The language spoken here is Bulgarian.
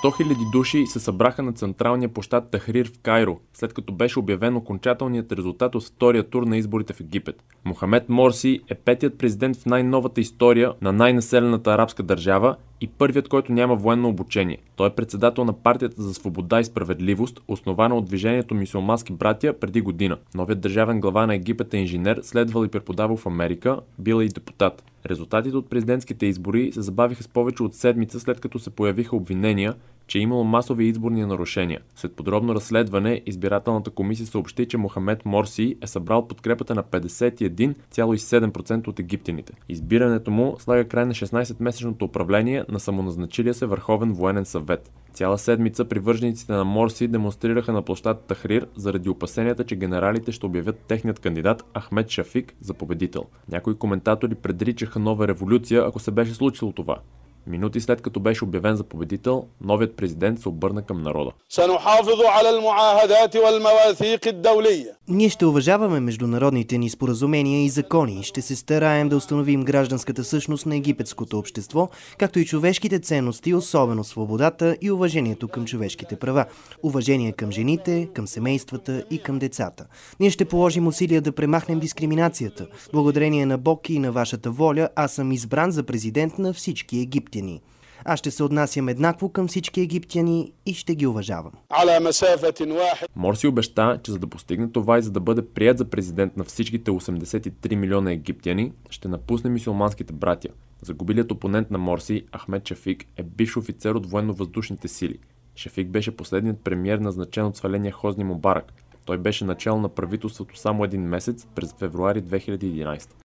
100 000 души се събраха на централния площад Тахрир в Кайро, след като беше обявен окончателният резултат от втория тур на изборите в Египет. Мохамед Морси е петият президент в най-новата история на най-населената арабска държава и първият, който няма военно обучение. Той е председател на партията за свобода и справедливост, основана от движението Мюсюлмански братя преди година. Новият държавен глава на Египет е инженер, следвал и преподавал в Америка, бил и депутат. Резултатите от президентските избори се забавиха с повече от седмица, след като се появиха обвинения, че е имало масови изборни нарушения. След подробно разследване, избирателната комисия съобщи, че Мохамед Морси е събрал подкрепата на 51,7% от египтяните. Избирането му слага край на 16-месечното управление на самоназначилия се Върховен военен съвет. Цяла седмица привържениците на Морси демонстрираха на площад Тахрир заради опасенията, че генералите ще обявят техният кандидат Ахмед Шафик за победител. Някои коментатори предричаха нова революция, ако се беше случило това. Минути след като беше обявен за победител, новият президент се обърна към народа. Ние ще уважаваме международните ни споразумения и закони. Ще се стараем да установим гражданската същност на египетското общество, както и човешките ценности, особено свободата и уважението към човешките права. Уважение към жените, към семействата и към децата. Ние ще положим усилия да премахнем дискриминацията. Благодарение на Бог и на вашата воля, аз съм избран за президент на всички египтяни. Аз ще се отнасям еднакво към всички египтяни и ще ги уважавам. Морси обеща, че за да постигне това и за да бъде прият за президент на всичките 83 милиона египтяни, ще напусне мюсюлманските братя. Загубилият опонент на Морси, Ахмед Шафик, е бивш офицер от военно-въздушните сили. Шафик беше последният премиер, назначен от сваления Хозни Мубарак. Той беше начало на правителството само един месец през февруари 2011.